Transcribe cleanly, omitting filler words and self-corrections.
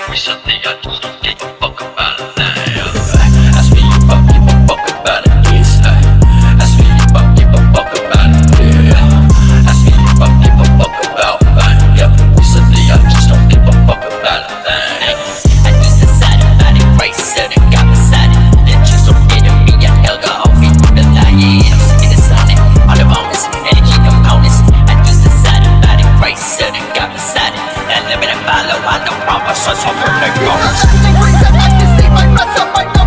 Recently I just don't give a fuck about it now. Ask me if I give a fuck about it, yes. Ask me if I give a fuck about it, yeah. Ask me if I give a fuck about it, yeah. Recently I just don't give a fuck about it now. I just decided about it, right, said it, got beside it. Then just don't get to me, I held her off it, the lie, yeah, I'm sick of the sonic. All the bonus, energy components. I just decided about it, right, said it, got beside it. And live it and follow, I know proper, so from the Everything brings it, I can see my mess up, my